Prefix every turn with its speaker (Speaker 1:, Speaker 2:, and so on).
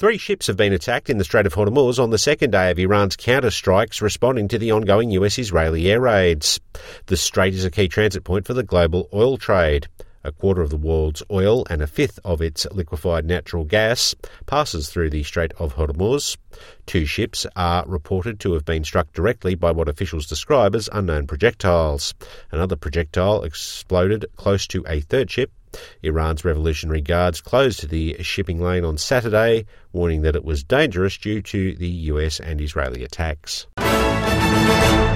Speaker 1: 3 ships have been attacked in the Strait of Hormuz on the second day of Iran's counter-strikes responding to the ongoing US-Israeli air raids. The strait is a key transit point for the global oil trade. A quarter of the world's oil and a fifth of its liquefied natural gas passes through the Strait of Hormuz. 2 ships are reported to have been struck directly by what officials describe as unknown projectiles. Another projectile exploded close to a third ship. Iran's Revolutionary Guards closed the shipping lane on Saturday, warning that it was dangerous due to the US and Israeli attacks.